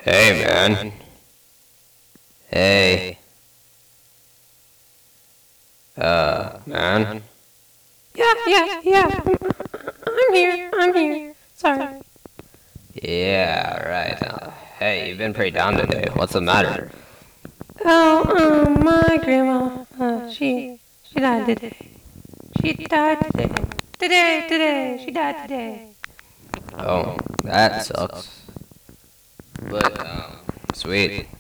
Hey, man. Hey. Man. Yeah. I'm here. Sorry. Yeah, right. Hey, you've been pretty down today. What's the matter? My grandma, she died today. She died today. Today. She died today. Oh, that sucks. But, sweet.